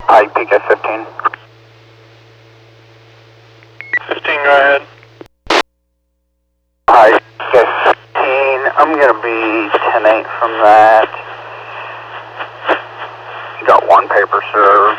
Hi, PK 15. 15, go ahead. Hi, PK 15. I'm going to be 10-8 from that. You got one paper serve.